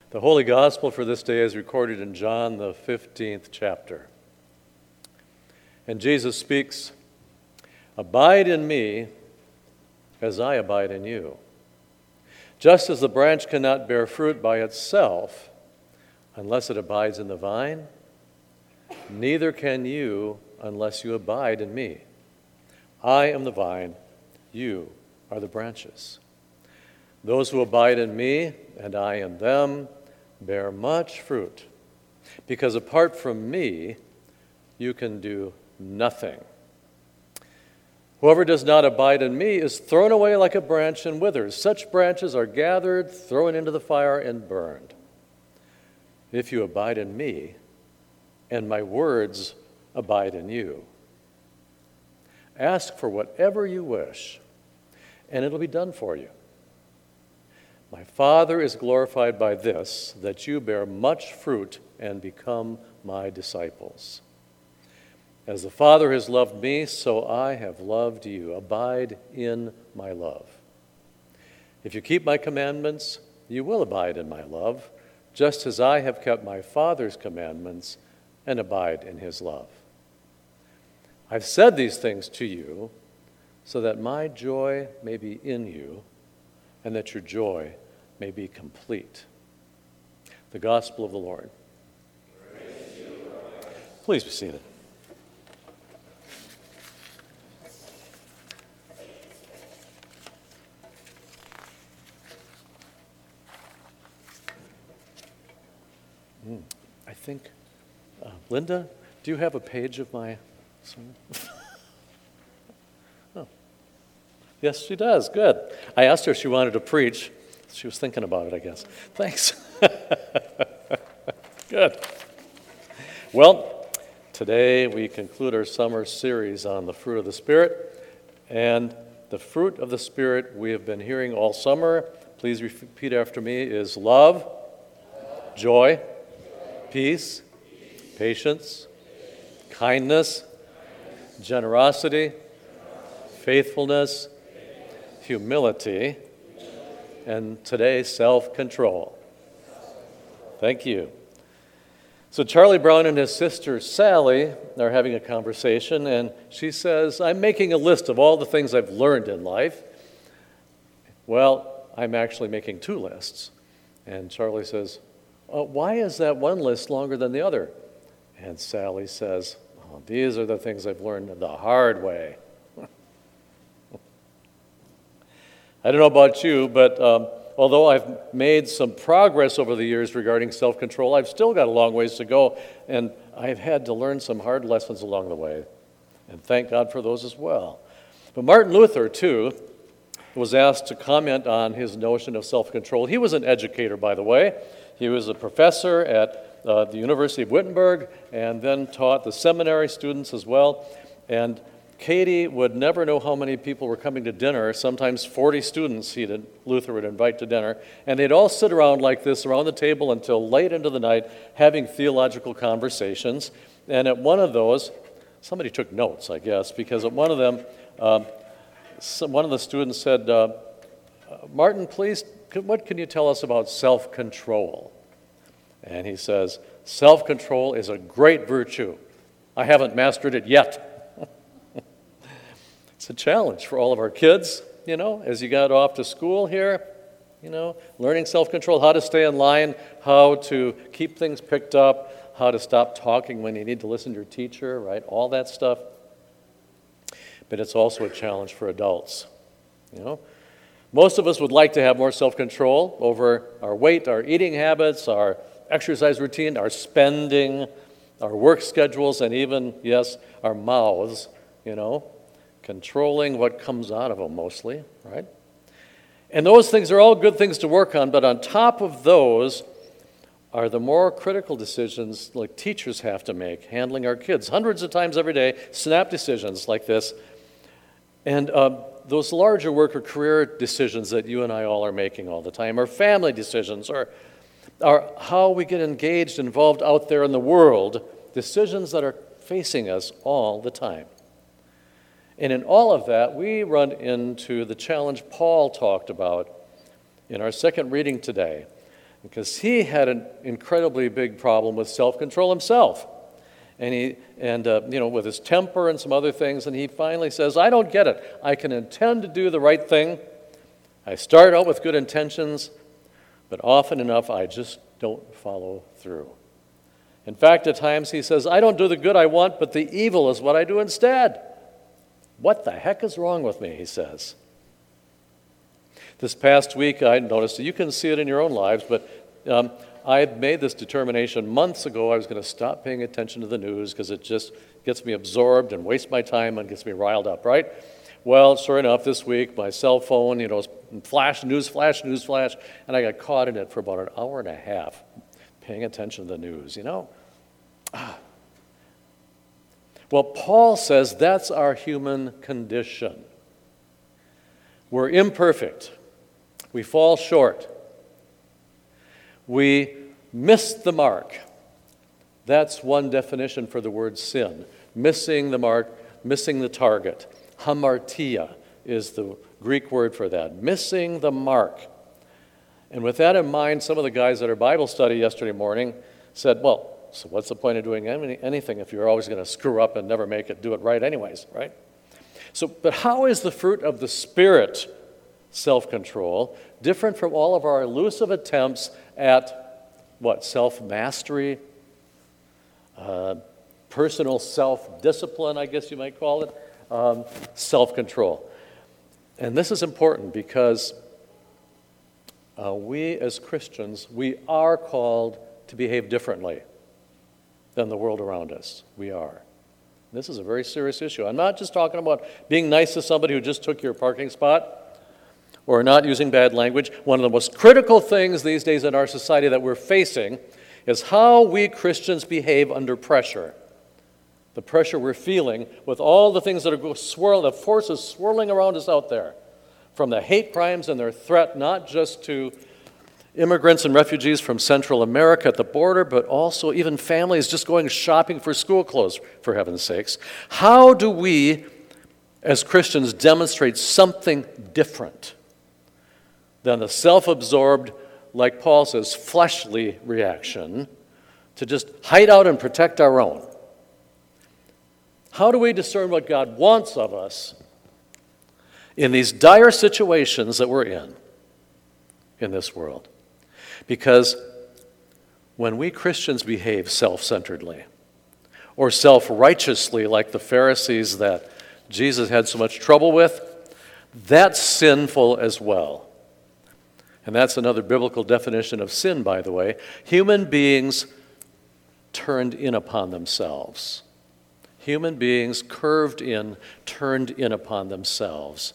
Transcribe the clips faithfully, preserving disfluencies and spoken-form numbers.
The Holy Gospel for this day is recorded in John, the fifteenth chapter. And Jesus speaks, "Abide in me as I abide in you. Just as the branch cannot bear fruit by itself unless it abides in the vine, neither can you unless you abide in me. I am the vine, you are the branches. Those who abide in me and I in them bear much fruit, because apart from me, you can do nothing. Whoever does not abide in me is thrown away like a branch and withers. Such branches are gathered, thrown into the fire, and burned. If you abide in me, and my words abide in you, ask for whatever you wish, and it'll be done for you. My Father is glorified by this, that you bear much fruit and become my disciples. As the Father has loved me, so I have loved you. Abide in my love. If you keep my commandments, you will abide in my love, just as I have kept my Father's commandments and abide in his love. I've said these things to you so that my joy may be in you and that your joy may be complete." The Gospel of the Lord. Praise you, Lord. Please be seated. Mm, I think, uh, Linda, do you have a page of my sermon? Oh. Yes, she does. Good. I asked her if she wanted to preach. She was thinking about it, I guess. Thanks. Good. Well, today we conclude our summer series on the fruit of the Spirit. And the fruit of the Spirit we have been hearing all summer, please repeat after me, is love, joy, peace, patience, kindness, generosity, faithfulness, humility, and today, self-control. Thank you. So Charlie Brown and his sister Sally are having a conversation, and she says, "I'm making a list of all the things I've learned in life." Well, I'm actually making two lists. And Charlie says, uh, "Why is that one list longer than the other?" And Sally says, "Oh, these are the things I've learned the hard way." I don't know about you, but um, although I've made some progress over the years regarding self-control, I've still got a long ways to go, and I've had to learn some hard lessons along the way, and thank God for those as well. But Martin Luther, too, was asked to comment on his notion of self-control. He was an educator, by the way. He was a professor at uh, the University of Wittenberg, and then taught the seminary students as well, and Katie would never know how many people were coming to dinner. Sometimes forty students he did, Luther would invite to dinner. And they'd all sit around like this around the table until late into the night having theological conversations. And at one of those, somebody took notes, I guess, because at one of them, um, some, one of the students said, uh, "Martin, please, what can you tell us about self-control?" And he says, "Self-control is a great virtue. I haven't mastered it yet." It's a challenge for all of our kids, you know, as you got off to school here, you know, learning self-control, how to stay in line, how to keep things picked up, how to stop talking when you need to listen to your teacher, right, all that stuff. But it's also a challenge for adults, you know. Most of us would like to have more self-control over our weight, our eating habits, our exercise routine, our spending, our work schedules, and even, yes, our mouths, you know. Controlling what comes out of them mostly, right? And those things are all good things to work on, but on top of those are the more critical decisions like teachers have to make, handling our kids hundreds of times every day, snap decisions like this. And uh, those larger work or career decisions that you and I all are making all the time, or family decisions, or, or how we get engaged, involved out there in the world, decisions that are facing us all the time. And in all of that, we run into the challenge Paul talked about in our second reading today. because he had an incredibly big problem with self-control himself. And, he, and uh, you know, with his temper and some other things, and he finally says, I don't get it. I can intend to do the right thing. I start out with good intentions, but often enough I just don't follow through. In fact, at times he says, I don't do the good I want, but the evil is what I do instead. What the heck is wrong with me, he says. This past week I noticed, you can see it in your own lives, but um, I had made this determination months ago I was going to stop paying attention to the news because it just gets me absorbed and wastes my time and gets me riled up, right? Well, sure enough, this week my cell phone, you know, flash, news flash, news flash, and I got caught in it for about an hour and a half paying attention to the news, you know? Ah. Well, Paul says that's our human condition. We're imperfect. We fall short. We miss the mark. That's one definition for the word sin. Missing the mark, missing the target. Hamartia is the Greek word for that. Missing the mark. And with that in mind, some of the guys at our Bible study yesterday morning said, well, so what's the point of doing any, anything if you're always going to screw up and never make it, do it right anyways, right? So, but how is the fruit of the Spirit, self-control, different from all of our elusive attempts at, what, self-mastery, uh, personal self-discipline, I guess you might call it, um, self-control? And this is important because uh, we as Christians, we are called to behave differently than the world around us. We are. This is a very serious issue. I'm not just talking about being nice to somebody who just took your parking spot or not using bad language. One of the most critical things these days in our society that we're facing is how we Christians behave under pressure. The pressure we're feeling with all the things that are swirling, the forces swirling around us out there, from the hate crimes and their threat not just to immigrants and refugees from Central America at the border, but also even families just going shopping for school clothes, for heaven's sakes. How do we, as Christians, demonstrate something different than the self-absorbed, like Paul says, fleshly reaction to just hide out and protect our own? How do we discern what God wants of us in these dire situations that we're in, in this world? Because when we Christians behave self-centeredly or self-righteously like the Pharisees that Jesus had so much trouble with, that's sinful as well. And that's another biblical definition of sin, by the way. Human beings turned in upon themselves. Human beings curved in, turned in upon themselves.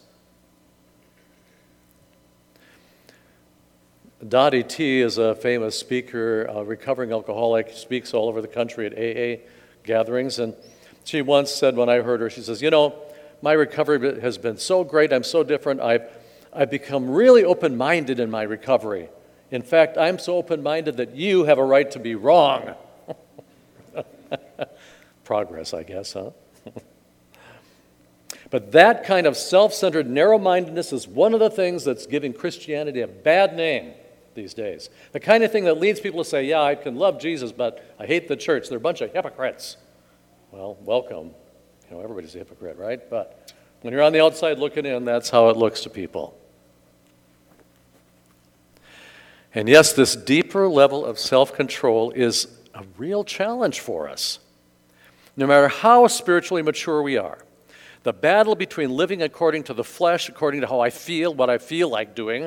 Dottie T is a famous speaker, a recovering alcoholic, speaks all over the country at A A gatherings, and she once said when I heard her, she says, you know, my recovery has been so great, I'm so different, I've, I've become really open-minded in my recovery. In fact, I'm so open-minded that you have a right to be wrong. Progress, I guess, huh? But that kind of self-centered narrow-mindedness is one of the things that's giving Christianity a bad name these days. The kind of thing that leads people to say, yeah, I can love Jesus, but I hate the church. They're a bunch of hypocrites. Well, welcome. You know, everybody's a hypocrite, right? But when you're on the outside looking in, that's how it looks to people. And yes, this deeper level of self-control is a real challenge for us. No matter how spiritually mature we are, the battle between living according to the flesh, according to how I feel, what I feel like doing,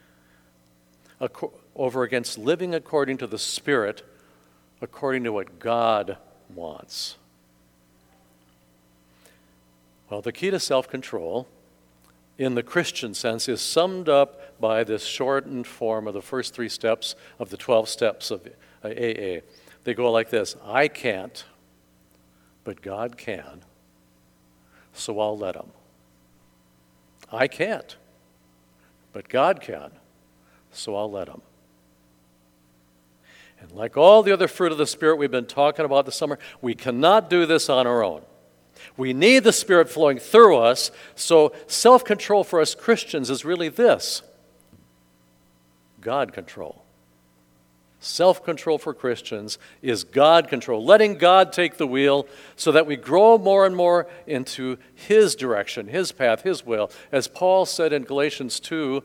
over against living according to the Spirit, according to what God wants. Well, the key to self-control, in the Christian sense, is summed up by this shortened form of the first three steps of the twelve steps of A A. They go like this: I can't, but God can, so I'll let him. I can't, but God can, so I'll let him. And like all the other fruit of the Spirit we've been talking about this summer, we cannot do this on our own. We need the Spirit flowing through us, so self-control for us Christians is really this: God control. Self-control for Christians is God control, letting God take the wheel so that we grow more and more into His direction, His path, His will. As Paul said in Galatians two,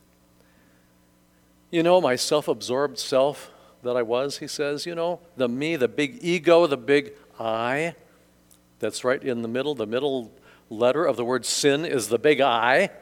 you know, my self-absorbed self that I was, he says, you know, the me, the big ego, the big I, that's right in the middle, the middle letter of the word sin is the big I.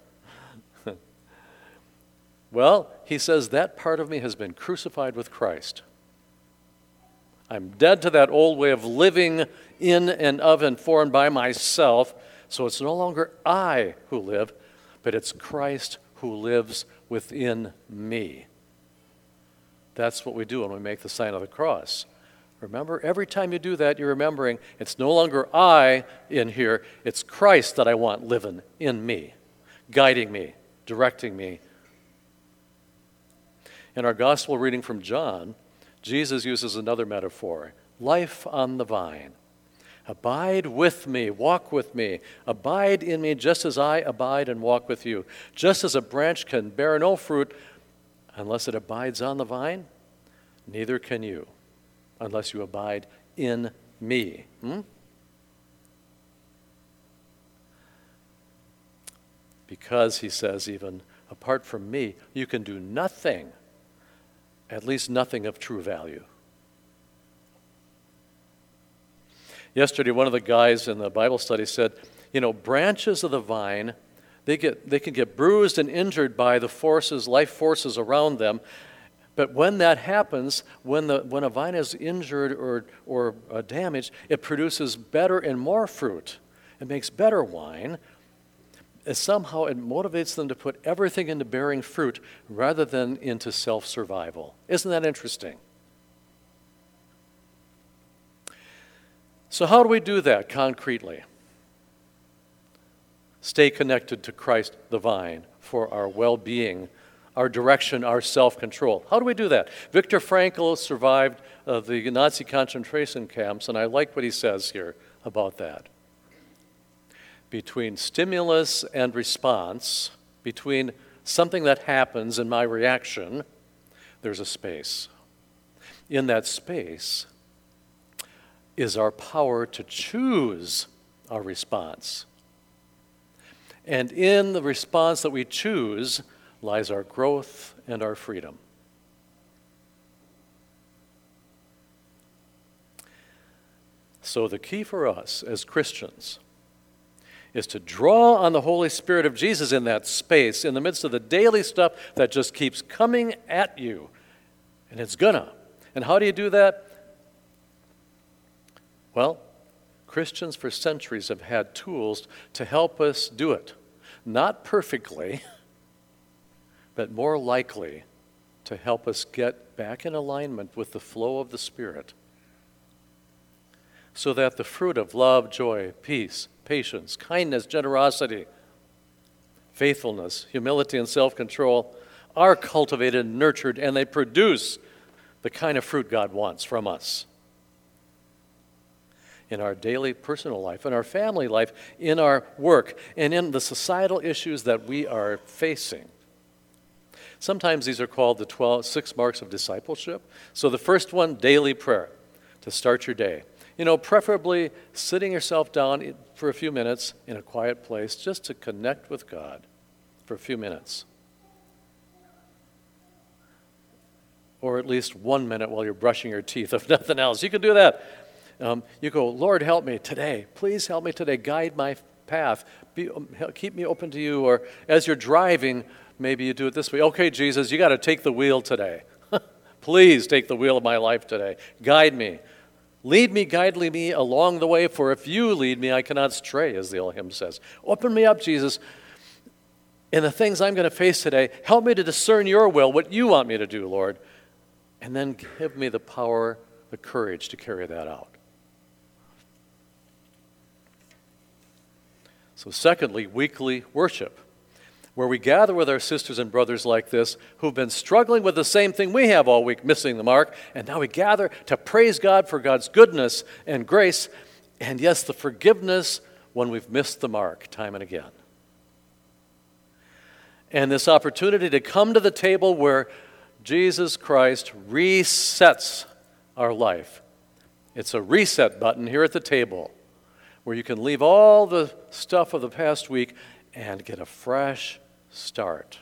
Well, he says that part of me has been crucified with Christ. I'm dead to that old way of living in and of and for and by myself, so it's no longer I who live, but it's Christ who lives within me. That's what we do when we make the sign of the cross. Remember, every time you do that, you're remembering it's no longer I in here, it's Christ that I want living in me, guiding me, directing me. In our gospel reading from John, Jesus uses another metaphor, life on the vine. Abide with me, walk with me, abide in me just as I abide and walk with you. Just as a branch can bear no fruit unless it abides on the vine, neither can you unless you abide in me. Hmm? Because, he says even, apart from me, you can do nothing. At least nothing of true value. Yesterday, one of the guys in the Bible study said, you know, branches of the vine, they get they can get bruised and injured by the forces, life forces around them. But when that happens, when the when a vine is injured or or uh, damaged, it produces better and more fruit. It makes better wine. And somehow it motivates them to put everything into bearing fruit rather than into self-survival. Isn't that interesting? So how do we do that concretely? Stay connected to Christ the vine for our well-being, our direction, our self-control. How do we do that? Viktor Frankl survived uh, the Nazi concentration camps, and I like what he says here about that. Between stimulus and response, between something that happens and my reaction, there's a space. In that space is our power to choose our response. And in the response that we choose lies our growth and our freedom. So the key for us as Christians is to draw on the Holy Spirit of Jesus in that space, in the midst of the daily stuff that just keeps coming at you. And it's gonna. And how do you do that? Well, Christians for centuries have had tools to help us do it. Not perfectly, but more likely to help us get back in alignment with the flow of the Spirit, so that the fruit of love, joy, peace, patience, kindness, generosity, faithfulness, humility, and self-control are cultivated and nurtured, and they produce the kind of fruit God wants from us in our daily personal life, in our family life, in our work, and in the societal issues that we are facing. Sometimes these are called the twelve, six marks of discipleship. So the first one, daily prayer to start your day. You know, preferably sitting yourself down for a few minutes in a quiet place just to connect with God for a few minutes. Or at least one minute while you're brushing your teeth, if nothing else. You can do that. Um, you go, Lord, help me today. Please help me today. Guide my path. Be, um, keep me open to you. Or as you're driving, maybe you do it this way. Okay, Jesus, you got to take the wheel today. Please take the wheel of my life today. Guide me. Lead me, guide me along the way, for if you lead me, I cannot stray, as the old hymn says. Open me up, Jesus, in the things I'm going to face today. Help me to discern your will, what you want me to do, Lord. And then give me the power, the courage to carry that out. So secondly, weekly worship, where we gather with our sisters and brothers like this who've been struggling with the same thing we have all week, missing the mark, and now we gather to praise God for God's goodness and grace, and yes, the forgiveness when we've missed the mark time and again. And this opportunity to come to the table where Jesus Christ resets our life. It's a reset button here at the table where you can leave all the stuff of the past week and get a fresh start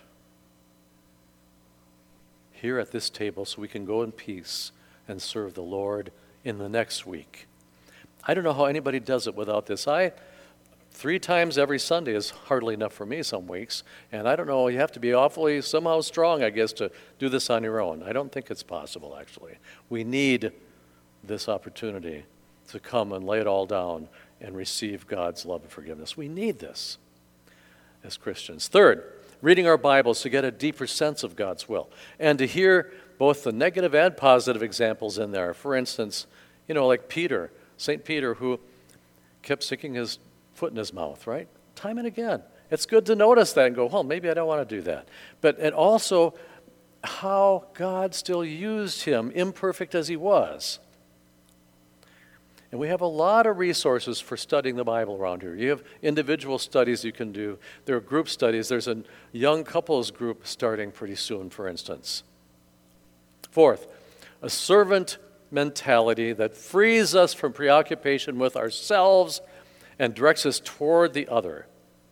here at this table so we can go in peace and serve the Lord in the next week. I don't know how anybody does it without this. I, three times every Sunday is hardly enough for me some weeks, and I don't know, you have to be awfully somehow strong, I guess, to do this on your own. I don't think it's possible, actually. We need this opportunity to come and lay it all down and receive God's love and forgiveness. We need this as Christians. Third, reading our Bibles to get a deeper sense of God's will and to hear both the negative and positive examples in there. For instance, you know, like Peter, Saint Peter, who kept sticking his foot in his mouth, right? Time and again. It's good to notice that and go, well, maybe I don't want to do that. But and also how God still used him, imperfect as he was. And we have a lot of resources for studying the Bible around here. You have individual studies you can do. There are group studies. There's a young couples group starting pretty soon, for instance. Fourth, a servant mentality that frees us from preoccupation with ourselves and directs us toward the other.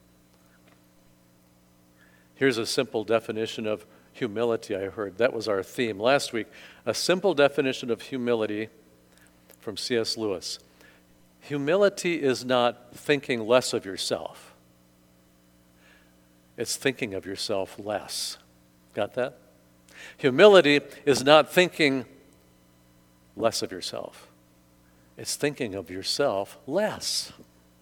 Here's a simple definition of humility I heard. That was our theme last week. A simple definition of humility from C S Lewis. Humility is not thinking less of yourself. It's thinking of yourself less. Got that? Humility is not thinking less of yourself. It's thinking of yourself less.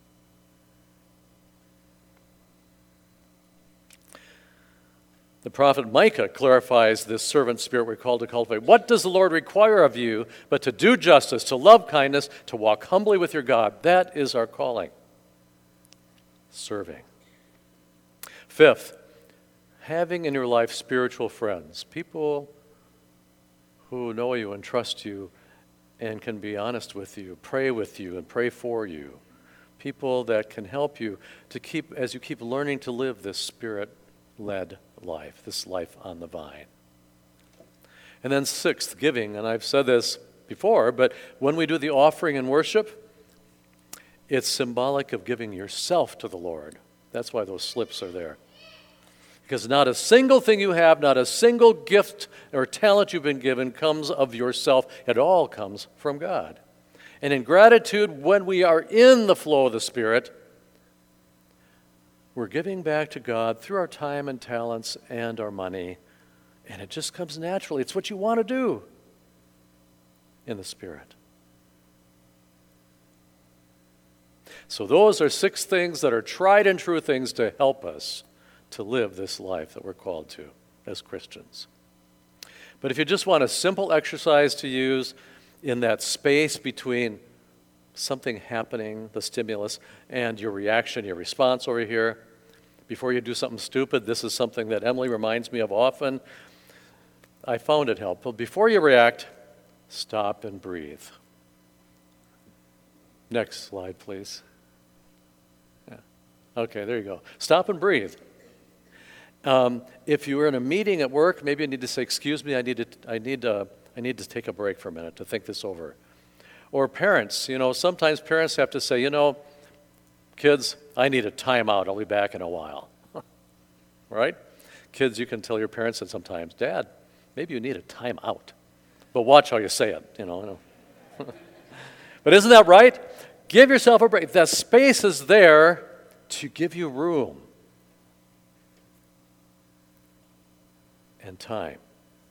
The prophet Micah clarifies this servant spirit we're called to cultivate. What does the Lord require of you but to do justice, to love kindness, to walk humbly with your God? That is our calling. Serving. Fifth, having in your life spiritual friends, people who know you and trust you and can be honest with you, pray with you and pray for you. People that can help you to keep, as you keep learning to live this spirit-led life, this life on the vine. And then sixth, giving. And I've said this before, but when we do the offering and worship, it's symbolic of giving yourself to the Lord. That's why those slips are there. Because not a single thing you have, not a single gift or talent you've been given comes of yourself. It all comes from God. And in gratitude, when we are in the flow of the Spirit, we're giving back to God through our time and talents and our money. And it just comes naturally. It's what you want to do in the Spirit. So those are six things that are tried and true things to help us to live this life that we're called to as Christians. But if you just want a simple exercise to use in that space between something happening, the stimulus, and your reaction, your response over here, before you do something stupid, this is something that Emily reminds me of often. I found it helpful. Before you react, stop and breathe. Next slide, please. Yeah. Okay, there you go. Stop and breathe. Um, if you were in a meeting at work, maybe you need to say, excuse me, I need to, I need, uh, I need to take a break for a minute to think this over. Or parents, you know, sometimes parents have to say, you know, kids, I need a timeout. I'll be back in a while. Right? Kids, you can tell your parents that sometimes, Dad, maybe you need a timeout. But watch how you say it, you know. You know. But isn't that right? Give yourself a break. That space is there to give you room and time.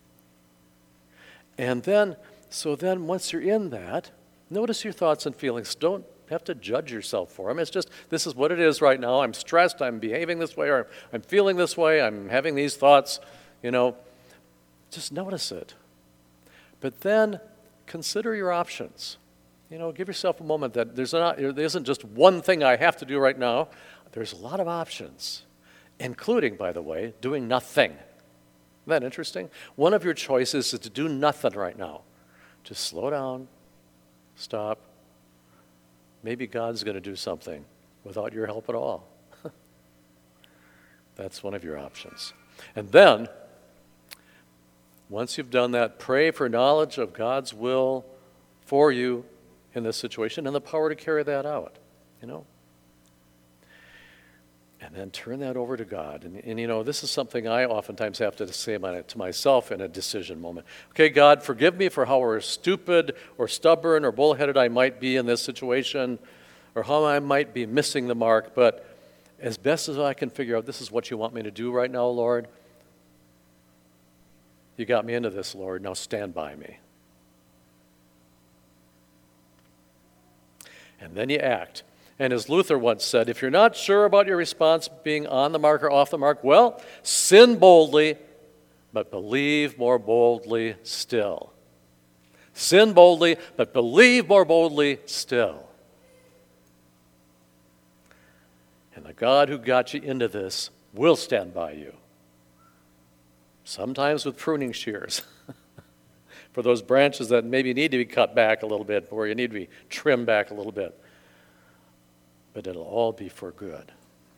And then, so then once you're in that, notice your thoughts and feelings. Don't have to judge yourself for them. It's just, this is what it is right now. I'm stressed, I'm behaving this way, or I'm feeling this way, I'm having these thoughts, you know. Just notice it. But then consider your options. You know, give yourself a moment that there's not, there isn't just one thing I have to do right now. There's a lot of options, including, by the way, doing nothing. Isn't that interesting? One of your choices is to do nothing right now. Just slow down, stop. Maybe God's going to do something without your help at all. That's one of your options. And then, Once you've done that, pray for knowledge of God's will for you in this situation and the power to carry that out, you know. And then turn that over to God. And, and you know, this is something I oftentimes have to say about it to myself in a decision moment. Okay, God, forgive me for how stupid or stubborn or bullheaded I might be in this situation, or how I might be missing the mark, but as best as I can figure out, this is what you want me to do right now, Lord. You got me into this, Lord. Now stand by me. And then you act. And as Luther once said, if you're not sure about your response being on the mark or off the mark, well, sin boldly, but believe more boldly still. Sin boldly, but believe more boldly still. And the God who got you into this will stand by you. Sometimes with pruning shears for those branches that maybe need to be cut back a little bit, or you need to be trimmed back a little bit. But it'll all be for good.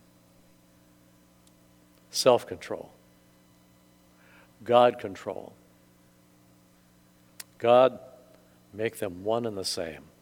Self-control. God control. God, make them one and the same.